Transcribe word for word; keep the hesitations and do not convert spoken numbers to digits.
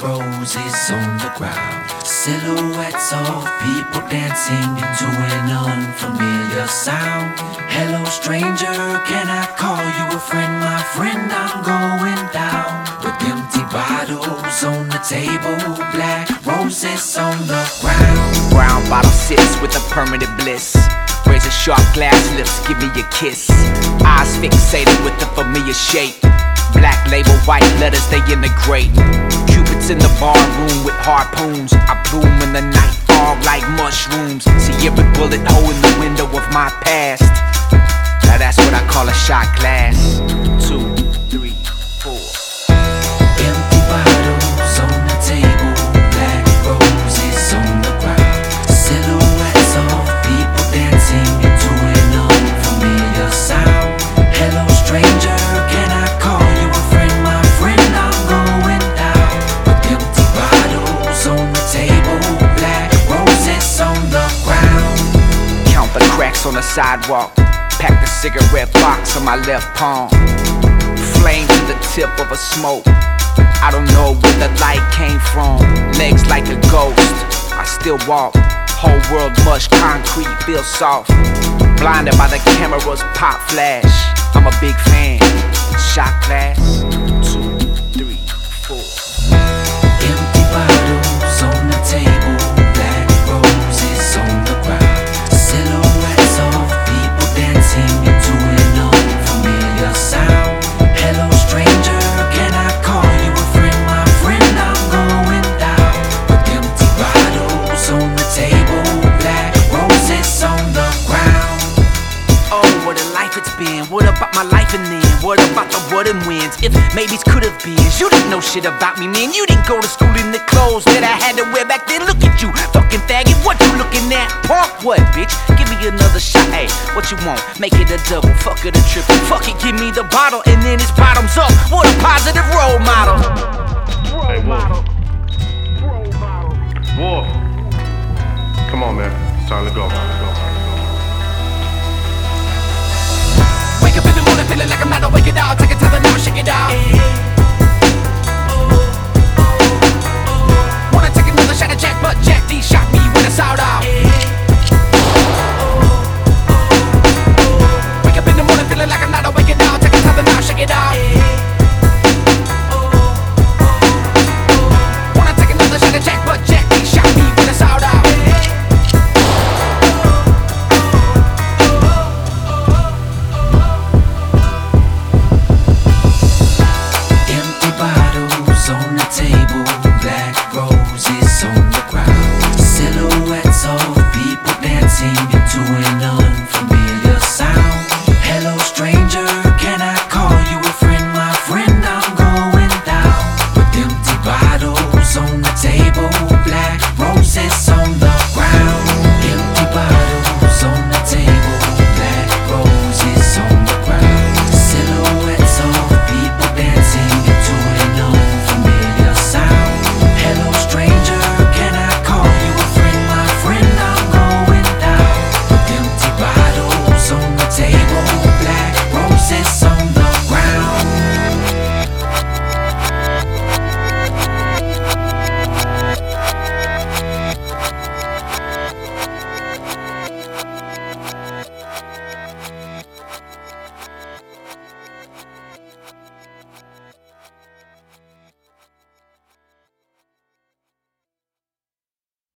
roses on the ground, silhouettes of people dancing into an unfamiliar sound. Hello stranger, can I call you a friend? My friend, I'm going down. With empty bottles on the table, black roses on the ground. Brown bottle sips with a permanent bliss. Raise a sharp glass, lips, give me a kiss. Eyes fixated with the familiar shape. Black label, white letters, they integrate. Cupids in the bar room with harpoons. I bloom in the night fog like mushrooms. See every bullet hole in the window of my past. Now that's what I call a shot glass. Two, three, four. Empty bottles on the table, black roses on the ground, silhouettes of people dancing into an unfamiliar sound. Hello stranger, can I call you a friend? My friend, I'm going down. With empty bottles on the table, black roses on the ground. Count the cracks on the sidewalk. Pack the cigarette box on my left palm. Flame to the tip of a smoke. I don't know where the light came from. Legs like a ghost, I still walk. Whole world mush, concrete feels soft. Blinded by the camera's pop flash. I'm a big fan. Shot glass. Two, three, four. Empty bottles on the table, black roses on the ground, silhouettes of people dancing into an unfamiliar sound. Hello stranger, can I call you a friend? My friend, I'm going down. With empty bottles on the table, black roses on the ground. Oh, what a life it's been. What about my life and then? What about the what and wins? If maybes could have been. You didn't know shit about me, man. You didn't go to school in the clothes that I had to wear back then. Look at you, fucking faggot. What you looking at? Park what, bitch? Give me another shot. Hey, what you want? Make it a double, fuck it a triple. Fuck it, give me the bottle and then it's bottoms up. What a positive role model. Hey, Wolf. Wolf. Come on, man. It's time to go. Wake up in the morning feeling like I'm not awake it out. Take it to the never shake it out.